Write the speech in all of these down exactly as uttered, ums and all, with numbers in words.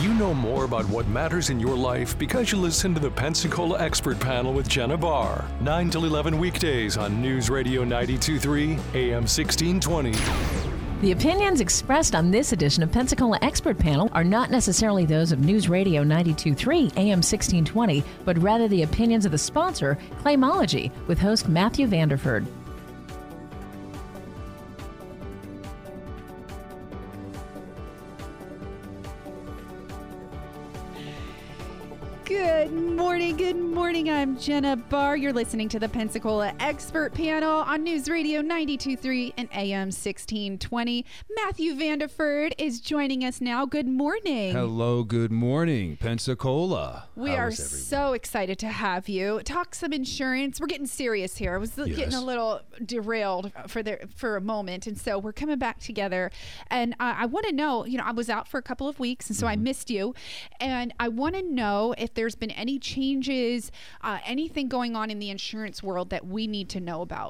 You know more about what matters in your life because you listen to the Pensacola Expert Panel with Jenna Barr. nine till eleven weekdays on News Radio ninety-two point three, A M sixteen twenty. The opinions expressed on this edition of Pensacola Expert Panel are not necessarily those of News Radio ninety-two point three, A M sixteen twenty, but rather the opinions of the sponsor, Claimology, with host Matthew Vanderford. Good morning, good morning. I'm Jenna Barr. You're listening to the Pensacola Expert Panel on News Radio ninety-two point three and A M sixteen twenty. Matthew Vanderford is joining us now. Good morning. Hello, good morning, Pensacola. We How are is everyone? so excited to have you. Talk some insurance. We're getting serious here. I was Yes. getting a little derailed for the, for a moment, and so we're coming back together. And uh, I want to know, you know, I was out for a couple of weeks, and so Mm-hmm. I missed you. And I want to know if there's been any changes, uh, anything going on in the insurance world that we need to know about.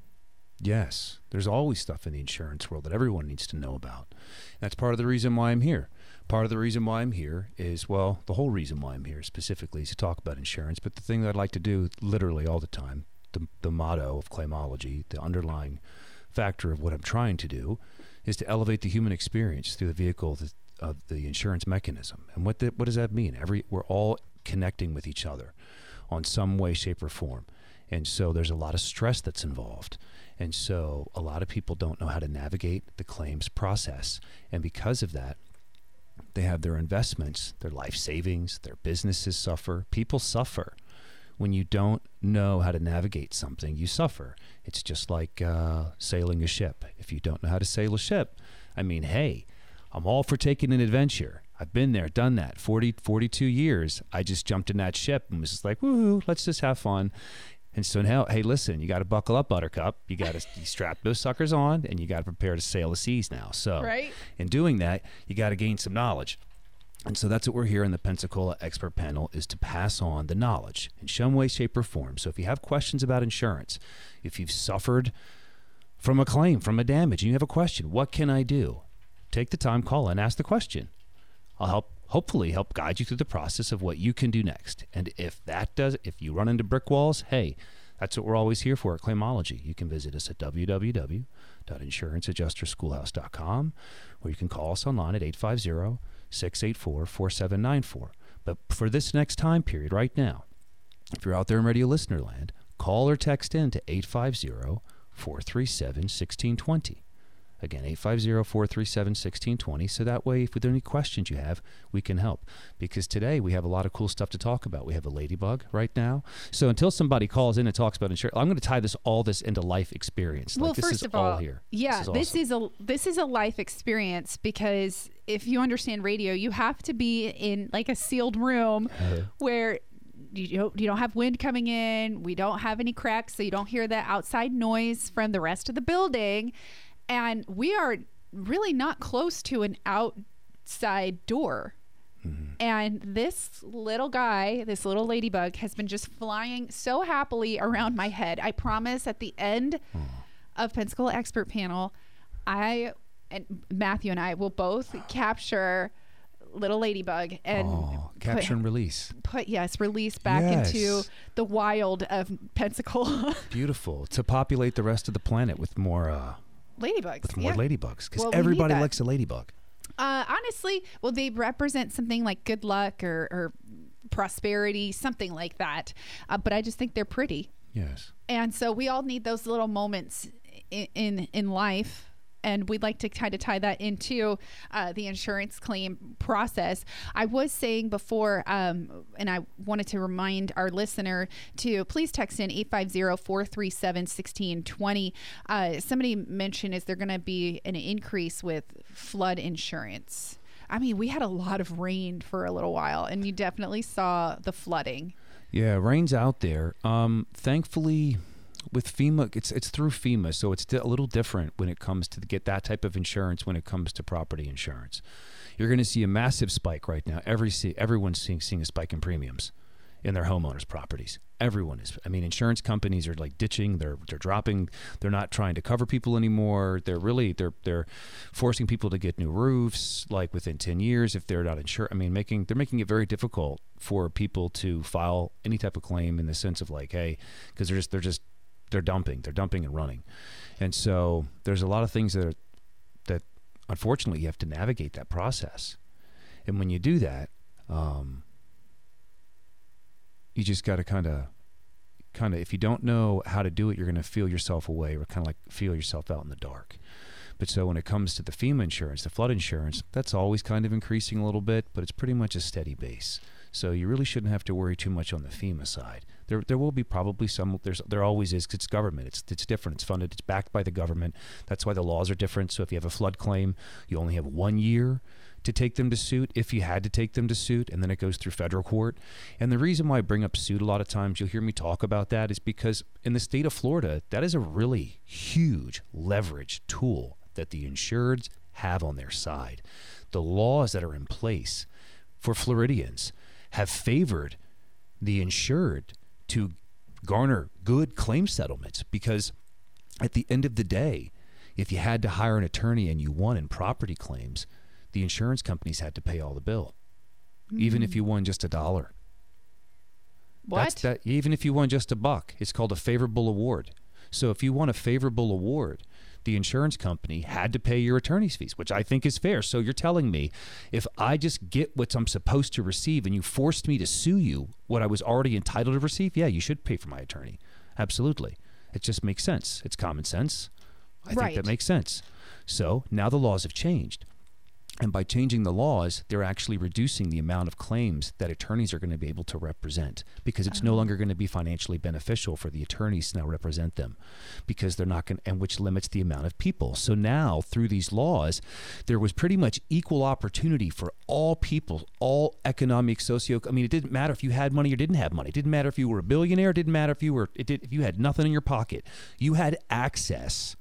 Yes, there's always stuff in the insurance world that everyone needs to know about. That's part of the reason why I'm here. Part of the reason why I'm here is, well, the whole reason why I'm here specifically is to talk about insurance. But the thing that I'd like to do literally all the time, the, the motto of Claimology, the underlying factor of what I'm trying to do, is to elevate the human experience through the vehicle of the, of the insurance mechanism. And what the, what does that mean? Every we're all connecting with each other on some way, shape, or form. And so there's a lot of stress that's involved. And so a lot of people don't know how to navigate the claims process. And because of that, they have their investments, their life savings, their businesses suffer. People suffer. When you don't know how to navigate something, you suffer. It's just like uh, sailing a ship. If you don't know how to sail a ship, I mean, hey, I'm all for taking an adventure. I've been there, done that, forty, forty-two years. I just jumped in that ship and was just like, woo, let's just have fun. And so now, hey, listen, you got to buckle up, Buttercup. You got to strap those suckers on, and you got to prepare to sail the seas now. So Right. in doing that, you got to gain some knowledge. And so that's what we're here in the Pensacola Expert Panel, is to pass on the knowledge in some way, shape, or form. So if you have questions about insurance, if you've suffered from a claim, from a damage, and you have a question, what can I do? Take the time, call in, ask the question. I'll help, hopefully help guide you through the process of what you can do next. And if that does, if you run into brick walls, hey, that's what we're always here for at Claimology. You can visit us at w w w dot insurance adjuster schoolhouse dot com, or you can call us online at eight five zero, six eight four, four seven nine four. But for this next time period right now, if you're out there in radio listener land, call or text in to eight five zero, four three seven, one six two zero. Again, eight five zero, four three seven, one six two zero. So that way, if there are any questions you have, we can help. Because today we have a lot of cool stuff to talk about. We have a ladybug right now. So until somebody calls in and talks about insurance, I'm going to tie this all this into life experience. Well, like, this first is of all, all here. yeah, this is, this awesome. is a this is a life experience, because if you understand radio, you have to be in like a sealed room Uh-huh. where you don't you don't have wind coming in. We don't have any cracks, so you don't hear the outside noise from the rest of the building. And we are really not close to an outside door. Mm-hmm. And this little guy, this little ladybug, has been just flying so happily around my head. I promise at the end oh. of Pensacola Expert Panel, I and Matthew and I will both capture little ladybug and oh, capture put, and release. Put yes, release back yes. into the wild of Pensacola. Beautiful. To populate the rest of the planet with more uh ladybugs. With more yeah. ladybugs, because well, we everybody likes a ladybug. Uh, honestly, well, they represent something like good luck or, or prosperity, something like that. Uh, but I just think they're pretty. Yes. And so we all need those little moments in in, in life. And we'd like to kind of tie that into uh, the insurance claim process. I was saying before, um, and I wanted to remind our listener to please text in eight five zero, four three seven, one six two zero. Uh, somebody mentioned, is there going to be an increase with flood insurance? I mean, we had a lot of rain for a little while, and you definitely saw the flooding. Yeah, rain's out there. Um, thankfully, with FEMA, it's it's through FEMA, so it's a little different when it comes to get that type of insurance when it comes to property insurance. You're going to see a massive spike right now. Every see, everyone's seeing, seeing a spike in premiums. in their homeowners' properties. Everyone is. I mean, insurance companies are like ditching. They're they're dropping. They're not trying to cover people anymore. They're really they're they're forcing people to get new roofs like within ten years if they're not insured. I mean, making they're making it very difficult for people to file any type of claim in the sense of like, hey, because they're just they're just they're dumping. They're dumping and running, and so there's a lot of things that are, that unfortunately you have to navigate that process, and when you do that. Um, You just got to kind of, kind of, if you don't know how to do it, you're going to feel yourself away or kind of like feel yourself out in the dark. But so when it comes to the FEMA insurance, the flood insurance, that's always kind of increasing a little bit, but it's pretty much a steady base. So you really shouldn't have to worry too much on the FEMA side. There, there will be probably some. There's, there always is. 'Cause it's government. It's, it's different. It's funded. It's backed by the government. That's why the laws are different. So if you have a flood claim, you only have one year to take them to suit if you had to take them to suit, and then it goes through federal court. And the reason why I bring up suit a lot of times, you'll hear me talk about that, is because in the state of Florida, that is a really huge leverage tool that the insureds have on their side. The laws that are in place for Floridians have favored the insured to garner good claim settlements, because at the end of the day, if you had to hire an attorney and you won in property claims, the insurance companies had to pay all the bill, mm. even if you won just a dollar. What? That's that, even if you won just a buck, it's called a favorable award. So if you won a favorable award, the insurance company had to pay your attorney's fees, which I think is fair. So you're telling me if I just get what I'm supposed to receive and you forced me to sue you what I was already entitled to receive, yeah, you should pay for my attorney. Absolutely. It just makes sense. It's common sense. I Right. think that makes sense. So now the laws have changed. And by changing the laws, they're actually reducing the amount of claims that attorneys are going to be able to represent, because it's oh. no longer going to be financially beneficial for the attorneys to now represent them, because they're not going to, and which limits the amount of people. So now through these laws, there was pretty much equal opportunity for all people, all economic, socio, I mean, it didn't matter if you had money or didn't have money. It didn't matter if you were a billionaire. It didn't matter if you were, it did, if you had nothing in your pocket. You had access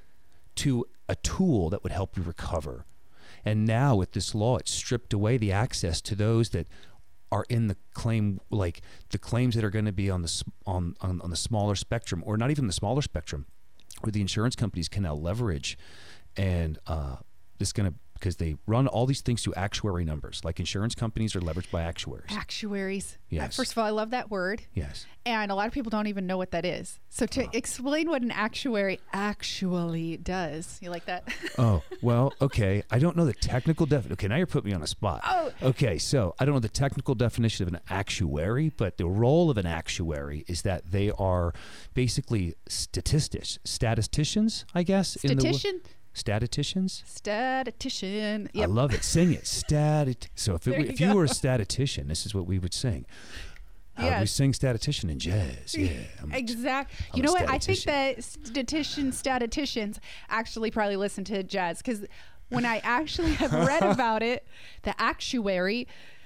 to a tool that would help you recover. And now with this law, it's stripped away the access to those that are in the claim, like the claims that are going to be on the on, on on the smaller spectrum, or not even the smaller spectrum, where the insurance companies can now leverage, and uh, this is going to, because they run all these things through actuary numbers. Like insurance companies are leveraged by actuaries. Actuaries. Yes. First of all, I love that word. Yes. And a lot of people don't even know what that is. So to oh. explain what an actuary actually does, you like that? Oh, well, okay. I don't know the technical definition. Okay, now you're putting me on a spot. Oh. Okay, so I don't know the technical definition of an actuary, but the role of an actuary is that they are basically statistics, statisticians, I guess. Statistician? In the, statisticians? Statistician. Yep. I love it. Sing it. Statit. So if, it, There you if you go. were a statistician, this is what we would sing. How would we Yes. sing statistician in jazz? Yeah. I'm- Exactly. I'm You a know what? I think statistician. that statisticians, statisticians actually probably listen to jazz, because when I actually have read about it, the actuary,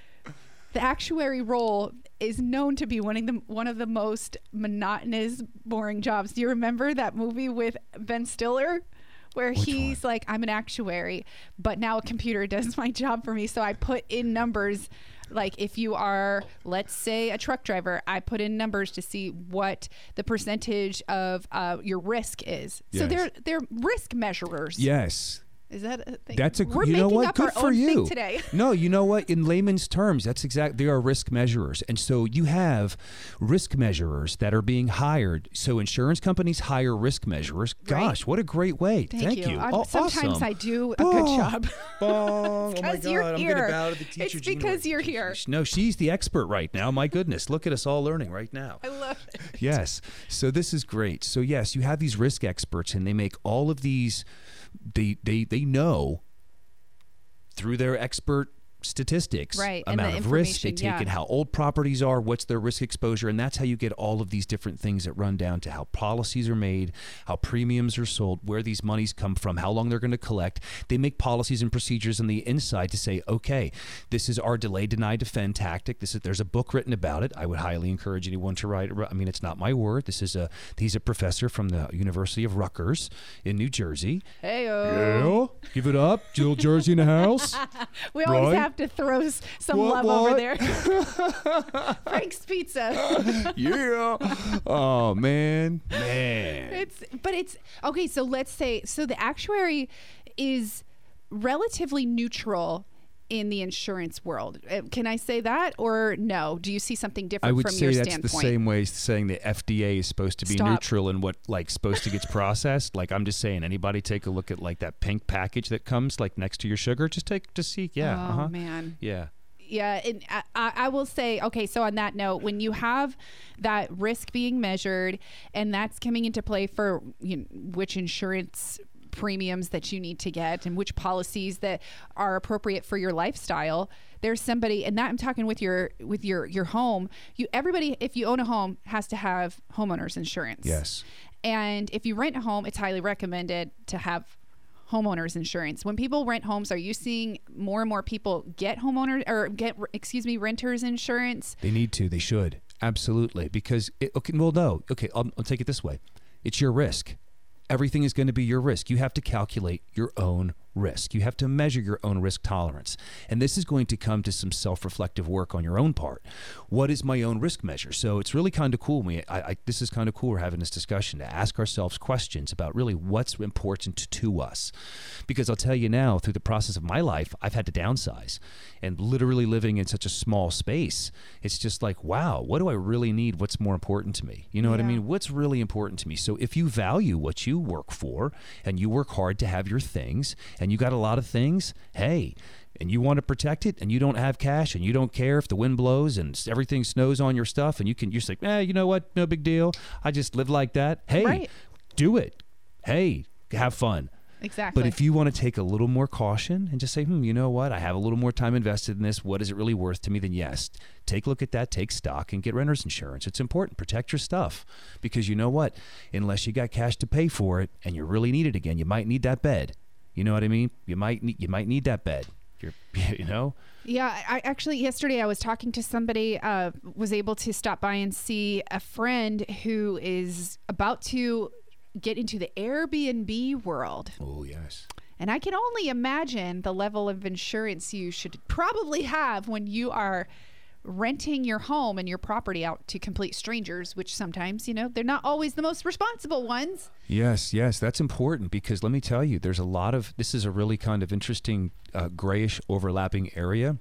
the actuary role is known to be one of the one of the most monotonous, boring jobs. Do you remember that movie with Ben Stiller, where Which he's one? like, I'm an actuary, but now a computer does my job for me. So I put in numbers. Like if you are, let's say, a truck driver, I put in numbers to see what the percentage of uh, your risk is. So Yes. they're they're risk measurers. Yes. Is that a thing? That's a We're you know making what? up Good our for own you. thing today. No, you know what? In layman's terms, that's exact. They are risk measurers, and so you have risk measurers that are being hired. So insurance companies hire risk measurers. Gosh, what a great way! Thank, Thank you. you. I'm- Oh, sometimes awesome. I do a Bong. good job. Bong. Oh my because you're God! I'm here. gonna bow to the teacher. It's Gina because right you're now. here. No, she's the expert right now. My goodness, look at us all learning right now. I love it. Yes. So this is great. So yes, you have these risk experts, and they make all of these. They they they know through their expert statistics, Right, and the amount of risk they information, take yeah. and how old properties are, what's their risk exposure, and that's how you get all of these different things that run down to how policies are made, how premiums are sold, where these monies come from, how long they're going to collect. They make policies and procedures on the inside to say, okay, this is our delay, deny, defend tactic. This is there's a book written about it. I would highly encourage anyone to write. I mean, it's not my word. This is a he's a professor from the University of Rutgers in New Jersey. Hey, Yeah, give it up, Jill Jersey in the house. we always Right? have have to throw s- some What, love over what? there. Frank's Pizza. Yeah. Oh man, man. It's but it's okay. So let's say so the actuary is relatively neutral in the insurance world. Uh, Can I say that or no? Do you see something different I would from say your that's standpoint? the same way as saying the F D A is supposed to be Stop. neutral in what like supposed to gets processed. Like I'm just saying, anybody take a look at like that pink package that comes like next to your sugar. Just take just see. Yeah. Oh uh-huh. man. Yeah. Yeah, and I, I I will say, okay, so on that note, when you have that risk being measured and that's coming into play for you know, which insurance premiums that you need to get and which policies that are appropriate for your lifestyle, there's somebody, and that I'm talking with your with your your home. You everybody, if you own a home, has to have homeowners insurance. Yes. And if you rent a home, it's highly recommended to have homeowners insurance. When people rent homes, are you seeing more and more people get homeowners or get, excuse me, renters insurance? They need to. They should. Absolutely. Because, it, okay, well, no. Okay, I'll, I'll take it this way. It's your risk. Everything is going to be your risk. You have to calculate your own risk. You have to measure your own risk tolerance. And this is going to come to some self-reflective work on your own part. What is my own risk measure? So it's really kind of cool. We, I, I, this is kind of cool. We're having this discussion to ask ourselves questions about really what's important to us. Because I'll tell you now, through the process of my life, I've had to downsize. And literally living in such a small space, it's just like, wow, what do I really need? What's more important to me? You know what I Yeah. mean? What's really important to me? So if you value what you work for and you work hard to have your things and you got a lot of things, hey, and you want to protect it and you don't have cash and you don't care if the wind blows and s- everything snows on your stuff and you can, you're just like, eh, you know what? No big deal. I just live like that. Hey, Right. do it. Hey, have fun. Exactly. But if you want to take a little more caution and just say, hmm, you know what? I have a little more time invested in this. What is it really worth to me? Then yes, take a look at that, take stock, and get renter's insurance. It's important. Protect your stuff. Because you know what? Unless you got cash to pay for it and you really need it again, you might need that bed. You know what I mean? You might need, you might need that bed. You're, you know? Yeah, I actually yesterday I was talking to somebody, uh, was able to stop by and see a friend who is about to get into the Airbnb world. Oh, yes. And I can only imagine the level of insurance you should probably have when you are renting your home and your property out to complete strangers, which sometimes, you know, they're not always the most responsible ones. Yes, yes, that's important because let me tell you, there's a lot of, this is a really kind of interesting uh, grayish overlapping area.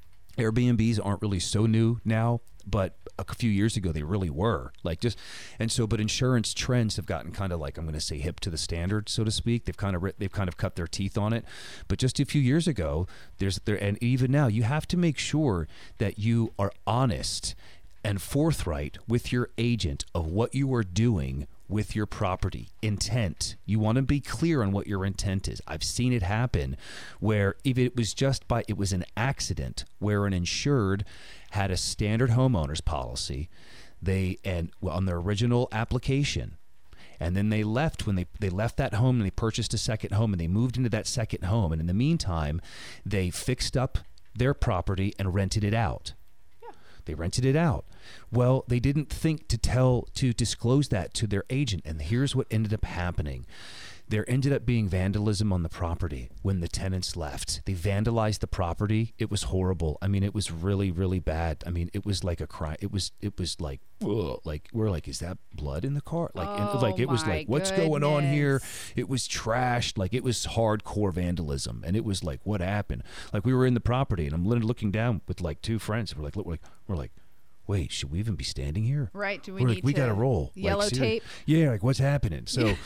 Airbnbs aren't really so new now, but a few years ago they really were. Like just, and so, but insurance trends have gotten kind of like, I'm going to say hip to the standard, so to speak. They've kind of they've kind of cut their teeth on it. But just a few years ago, there's there, and even now, you have to make sure that you are honest and forthright with your agent of what you are doing with your property. Intent. You want to be clear on what your intent is. I've seen it happen where if it was just by, it was an accident where an insured had a standard homeowner's policy, they, and well, on their original application, and then they left when they, they left that home and they purchased a second home and they moved into that second home. And in the meantime, they fixed up their property and rented it out. They rented it out. Well, they didn't think to tell, to disclose that to their agent. And here's what ended up happening. There ended up being vandalism on the property when the tenants left. They vandalized the property. It was horrible. I mean, it was really, really bad. I mean, it was like a crime. It was, it was like, ugh, like we're like, is that blood in the car? Like, and, Oh, like it was my like, what's going on here? goodness. It was trashed. Like it was hardcore vandalism, and it was like, what happened? Like we were in the property, and I'm literally looking down with like two friends. We're like, look, we're like, we're like, wait, should we even be standing here? Right. Do we We're need like, we to got to roll. yellow like, seri- tape? Yeah, like what's happening? So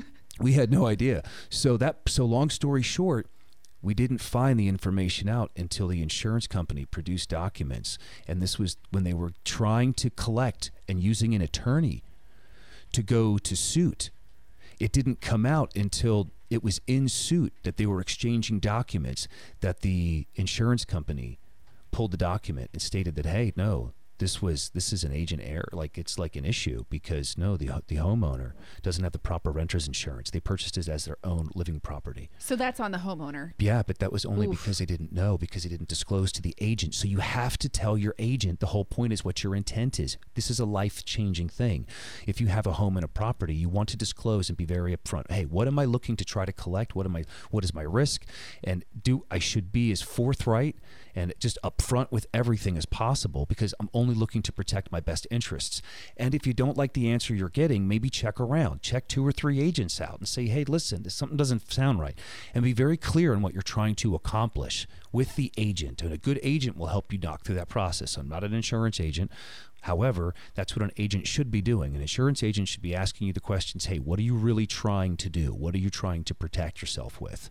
we had no idea. So that, so long story short, we didn't find the information out until the insurance company produced documents. And this was when they were trying to collect and using an attorney to go to suit. It didn't come out until it was in suit that they were exchanging documents that the insurance company pulled the document and stated that, hey, no, this was this is an agent error. Like it's like an issue because no, the the homeowner doesn't have the proper renter's insurance. They purchased it as their own living property. So that's on the homeowner. Yeah, but that was only Oof. because they didn't know, because they didn't disclose to the agent. So you have to tell your agent. The whole point is what your intent is. This is a life-changing thing. If you have a home and a property, you want to disclose and be very upfront. Hey, what am I looking to try to collect? What am I? What is my risk? And do I should be as forthright and just upfront with everything as possible, because I'm only looking to protect my best interests. And if you don't like the answer you're getting, maybe check around, check two or three agents out and say, hey, listen, this, something doesn't sound right. And be very clear on what you're trying to accomplish with the agent. And a good agent will help you knock through that process. I'm not an insurance agent. However, that's what an agent should be doing. An insurance agent should be asking you the questions, hey, what are you really trying to do? What are you trying to protect yourself with?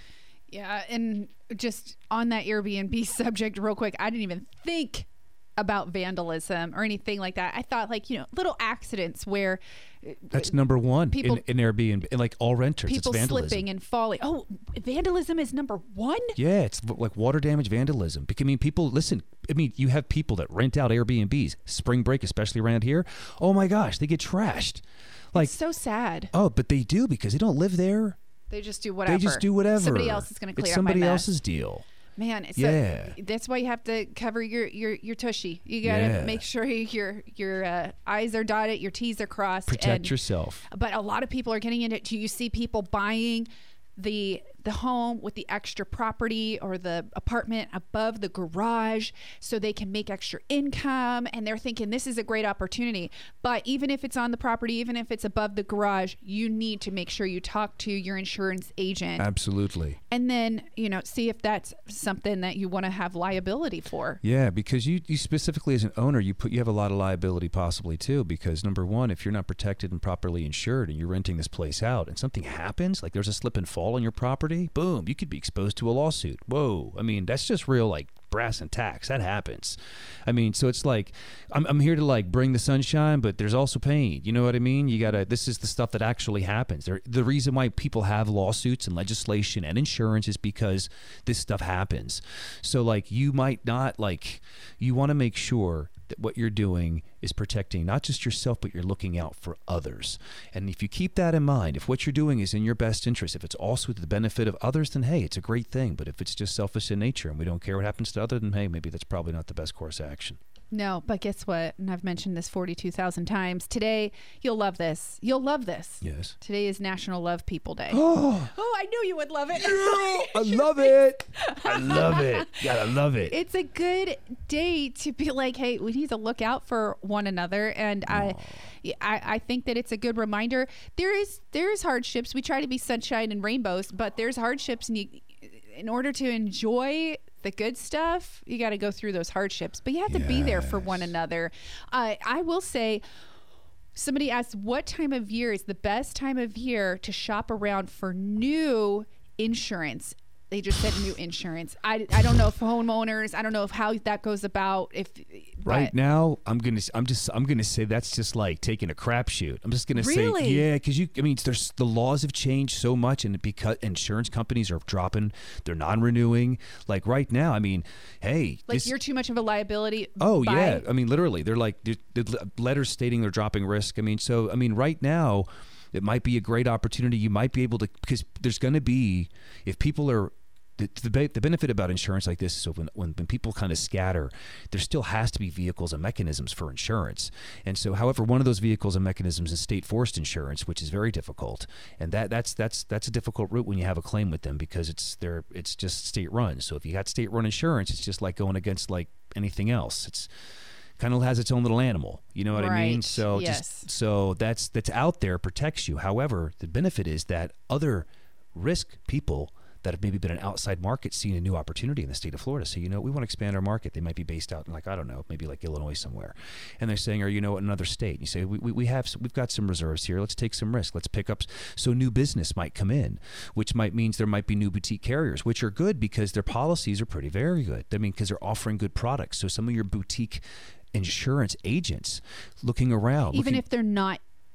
Yeah, and just on that Airbnb subject real quick, I didn't even think about vandalism or anything like that. I thought like, you know, little accidents where that's number one people, in, in Airbnb, in like all renters. People it's vandalism. slipping and falling. Oh, vandalism is number one? Yeah, it's like water damage vandalism. I mean, people, listen, I mean, you have people that rent out Airbnbs, spring break, especially around here. Oh my gosh, they get trashed. Like, it's so sad. Oh, but they do because they don't live there. They just do whatever. They just do whatever. Somebody else is going to clear it's up my somebody mess. else's deal. Man, so yeah. that's why you have to cover your your your tushy. You got to yeah. make sure your your uh, I's are dotted, your T's are crossed. Protect and, yourself. But a lot of people are getting into it. Do you see people buying the the home with the extra property or the apartment above the garage so they can make extra income, and they're thinking this is a great opportunity? But even if it's on the property, even if it's above the garage, you need to make sure you talk to your insurance agent. Absolutely. And then, you know, see if that's something that you want to have liability for. Yeah, because you, you specifically as an owner, you put you have a lot of liability possibly too, because number one, if you're not protected and properly insured and you're renting this place out and something happens, like there's a slip and fall on your property, boom, you could be exposed to a lawsuit. Whoa. I mean, that's just real like brass and tacks. That happens. I mean, so it's like, I'm, I'm here to like bring the sunshine, but there's also pain. You know what I mean? You gotta, this is the stuff that actually happens. There, the reason why people have lawsuits and legislation and insurance is because this stuff happens. So like, you might not like, you want to make sure that what you're doing is protecting not just yourself, but you're looking out for others. And if you keep that in mind, if what you're doing is in your best interest, if it's also to the benefit of others, then hey, it's a great thing. But if it's just selfish in nature and we don't care what happens to others, then hey, maybe that's probably not the best course of action. No, but guess what? And I've mentioned this forty-two thousand times. Today, you'll love this. You'll love this. Yes. Today is National Love People Day. Oh, oh I knew you would love it. I love it. I love it. Gotta love it. It's a good day to be like, hey, we need to look out for one another. And I, I, I think that it's a good reminder. There is there's hardships. We try to be sunshine and rainbows, but there's hardships, and you, in order to enjoy the good stuff, you got to go through those hardships, but you have to yes. be there for one another. Uh, I will say, somebody asked, what time of year is the best time of year to shop around for new insurance? They just said new insurance. I, I don't know if homeowners, I don't know if how that goes about. If right now, I'm gonna I'm just I'm gonna say that's just like taking a crapshoot. I'm just gonna really? say yeah, because you I mean there's the laws have changed so much, and because insurance companies are dropping, they're non-renewing. Like right now, I mean, hey, like this, you're too much of a liability. Oh by- yeah, I mean literally, they're like the letters stating they're dropping risk. I mean, so I mean right now, it might be a great opportunity. You might be able to, because there's going to be, if people are. The, the, the benefit about insurance like this is so when, when, when people kind of scatter, there still has to be vehicles and mechanisms for insurance. And so, however, one of those vehicles and mechanisms is state forced insurance, which is very difficult. And that that's that's that's a difficult route when you have a claim with them, because it's there it's just state run. So if you got state run insurance, it's just like going against like anything else. It's kind of has its own little animal. You know what right. I mean? So yes. just so that's that's out there, protects you. However, the benefit is that other risk people that have maybe been an outside market seeing a new opportunity in the state of Florida. So, you know, we want to expand our market. They might be based out in like, I don't know, maybe like Illinois somewhere. And they're saying, or, you know, another state. And you say, we, we, we have, we've got some reserves here. Let's take some risk. Let's pick up. So new business might come in, which might means there might be new boutique carriers, which are good because their policies are pretty, very good. I mean, because they're offering good products. So some of your boutique insurance agents looking around. Even looking, if they're not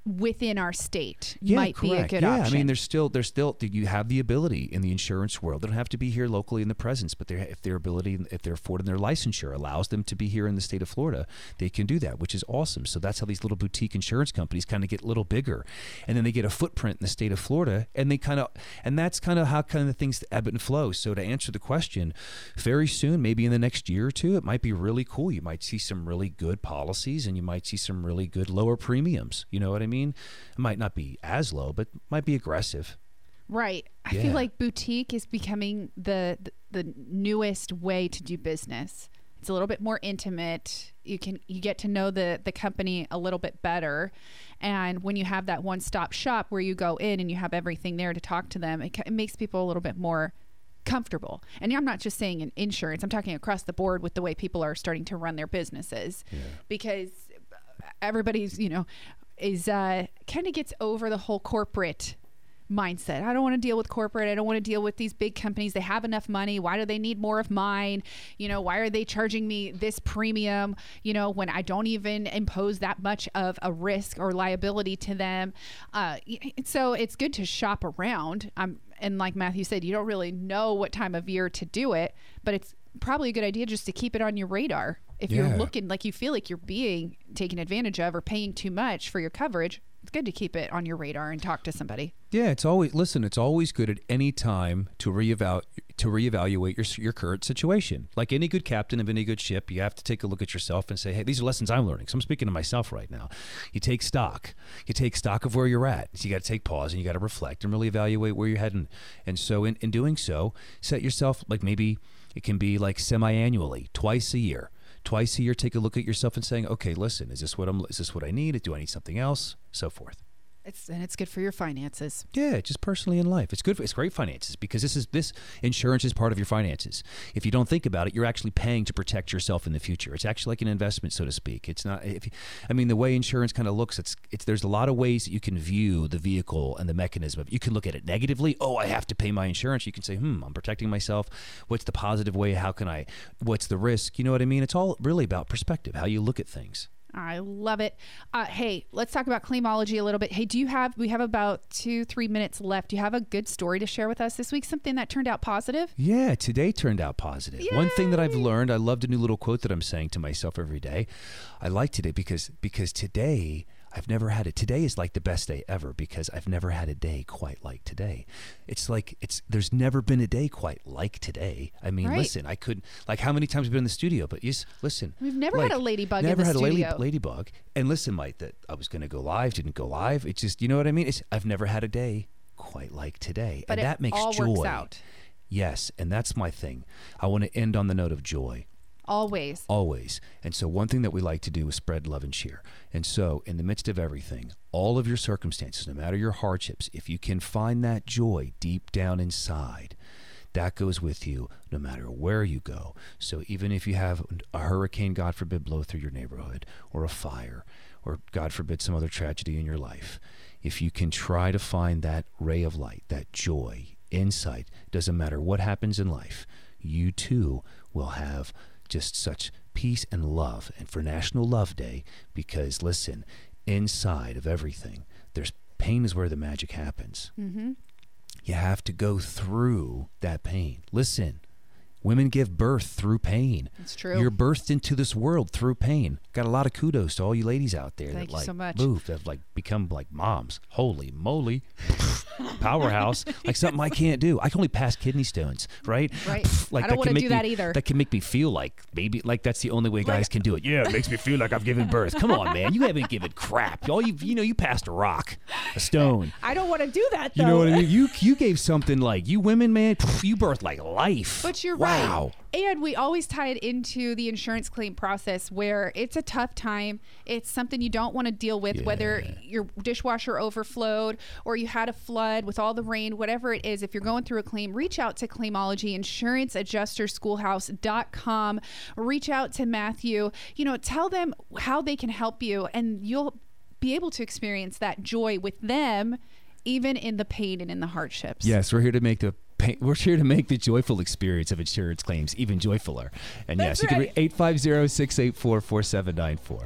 within our state yeah, might correct. be a good yeah, option. I mean, there's still, there's still, you have the ability in the insurance world. They don't have to be here locally in the presence, but they, if their ability, if they're afforded their licensure allows them to be here in the state of Florida, they can do that, which is awesome. So that's how these little boutique insurance companies kind of get a little bigger, and then they get a footprint in the state of Florida, and they kind of, and that's kind of how kind of things ebb and flow. So to answer the question, very soon, maybe in the next year or two, it might be really cool. You might see some really good policies, and you might see some really good lower premiums. You know what I mean? It might not be as low, but might be aggressive. Right. I Yeah. feel like boutique is becoming the, the the newest way to do business. It's a little bit more intimate. You can you get to know the the company a little bit better, and when you have that one-stop shop where you go in and you have everything there to talk to them, it, it makes people a little bit more comfortable. And I'm not just saying in insurance. I'm talking across the board with the way people are starting to run their businesses, Yeah. because everybody's you know. is uh, kind of gets over the whole corporate mindset. I don't want to deal with corporate. I don't want to deal with these big companies. They have enough money. Why do they need more of mine? You know, why are they charging me this premium, you know, when I don't even impose that much of a risk or liability to them? Uh, so it's good to shop around. Um, and like Matthew said, you don't really know what time of year to do it, but it's probably a good idea just to keep it on your radar. If Yeah. you're looking like you feel like you're being taken advantage of or paying too much for your coverage, it's good to keep it on your radar and talk to somebody. Yeah, it's always, listen, it's always good at any time to reevaluate to reevaluate your your current situation. Like any good captain of any good ship, you have to take a look at yourself and say, hey, these are lessons I'm learning. So I'm speaking to myself right now. You take stock. You take stock of where you're at. So you got to take pause and you got to reflect and really evaluate where you're heading. And so in, in doing so, set yourself, like maybe it can be like semi-annually, twice a year. Twice a year, take a look at yourself and saying, okay, listen, is this what I'm, is this what I need? Do I need something else? So forth. It's and it's good for your finances. Yeah, just personally in life. It's good for, it's great finances, because this is this insurance is part of your finances. If you don't think about it, you're actually paying to protect yourself in the future. It's actually like an investment, so to speak. It's not, if you, I mean, the way insurance kind of looks, it's it's there's a lot of ways that you can view the vehicle and the mechanism of, you can look at it negatively. Oh, I have to pay my insurance. You can say, hmm, I'm protecting myself. What's the positive way? How can I, what's the risk? You know what I mean? It's all really about perspective, how you look at things. I love it. Uh, hey, let's talk about Claimology a little bit. Hey, do you have, we have about two, three minutes left. Do you have a good story to share with us this week? Something that turned out positive? Yeah, today turned out positive. Yay! One thing that I've learned, I loved a new little quote that I'm saying to myself every day. I like today because because today, I've never had it. Today is like the best day ever, because I've never had a day quite like today. It's like, it's there's never been a day quite like today. I mean, Right. listen, I couldn't, like how many times have I been in the studio? But yes, listen. We've never like, had a ladybug in never the had studio. a lady, ladybug. And listen, Mike, that I was going to go live, didn't go live. It's just, you know what I mean? It's, I've never had a day quite like today. But and it that makes all joy. works out. Yes, and that's my thing. I want to end on the note of joy. Always. Always. And so one thing that we like to do is spread love and cheer. And so in the midst of everything, all of your circumstances, no matter your hardships, if you can find that joy deep down inside, that goes with you no matter where you go. So even if you have a hurricane, God forbid, blow through your neighborhood, or a fire, or God forbid, some other tragedy in your life, if you can try to find that ray of light, that joy, insight, doesn't matter what happens in life, you too will have just such peace and love. And for National Love Day, because listen, inside of everything, there's pain is where the magic happens. Mm-hmm. You have to go through that pain. Listen, women give birth through pain. It's true. You're birthed into this world through pain. Got a lot of kudos to all you ladies out there Thank that you like so much. move, that have like become like moms. Holy moly. Powerhouse. Like something I can't do. I can only pass kidney stones, right? Right. Like I don't that wanna can make do me- that either. That can make me feel like maybe like that's the only way guys Like- can do it. Yeah, it makes me feel like I've given birth. Come on, man. You haven't given crap. All you you know, you passed a rock, a stone. I don't want to do that, though. You know what I mean? You you gave something like, you women, man, you birthed like life. But you're wow. right. And we always tie it into the insurance claim process, where it's a tough time. It's something you don't want to deal with, whether Yeah. your dishwasher overflowed or you had a flood with all the rain, whatever it is. If you're going through a claim, reach out to Claimology, insurance adjuster schoolhouse dot com. Reach out to Matthew. You know, tell them how they can help you, and you'll be able to experience that joy with them, even in the pain and in the hardships. Yes, we're here to make the pain, we're here to make the joyful experience of insurance claims even joyfuler. And That's yes, you can right. read eight five zero, six eight four, four seven nine four.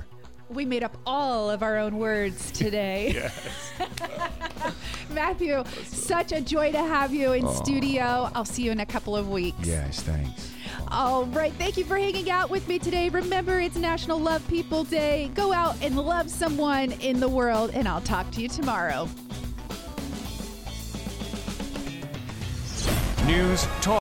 We made up all of our own words today. Yes. Matthew, such a joy to have you in studio. I'll see you in a couple of weeks. Yes, thanks. All right. Thank you for hanging out with me today. Remember, it's National Love People Day. Go out and love someone in the world, and I'll talk to you tomorrow. News, talk.